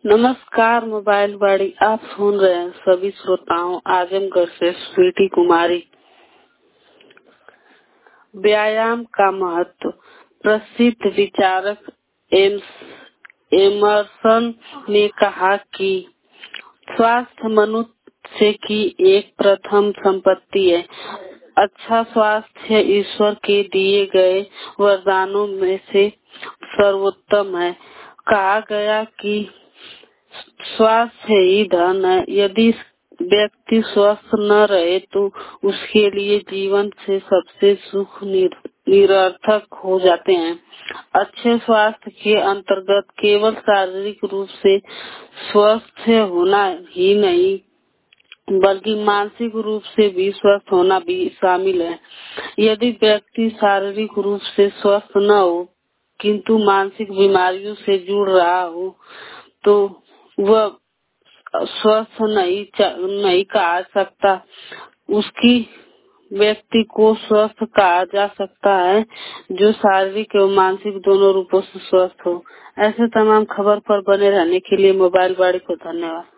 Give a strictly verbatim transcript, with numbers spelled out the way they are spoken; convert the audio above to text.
नमस्कार मोबाइल वाड़ी, आप सुन रहे हैं सभी श्रोताओं आजमगढ़ से स्वीटी कुमारी। व्यायाम का महत्व। प्रसिद्ध विचारक एमर्सन ने कहा कि स्वास्थ्य मनुष्य की एक प्रथम संपत्ति है। अच्छा स्वास्थ्य ईश्वर के दिए गए वरदानों में से सर्वोत्तम है। कहा गया कि स्वास्थ्य ही धन है। यदि व्यक्ति स्वस्थ न रहे तो उसके लिए जीवन से सबसे सुख निर, निरर्थक हो जाते हैं। अच्छे स्वास्थ्य के अंतर्गत केवल शारीरिक रूप से स्वस्थ होना ही नहीं बल्कि मानसिक रूप से भी स्वस्थ होना भी शामिल है। यदि व्यक्ति शारीरिक रूप से स्वस्थ न हो किंतु मानसिक बीमारियों से जुड़ रहा हो तो वह स्वस्थ नहीं नहीं कहा सकता। उसकी व्यक्ति को स्वस्थ कहा जा सकता है जो शारीरिक एवं मानसिक दोनों रूपों से स्वस्थ हो। ऐसे तमाम खबर पर बने रहने के लिए मोबाइल वाड़ी को धन्यवाद।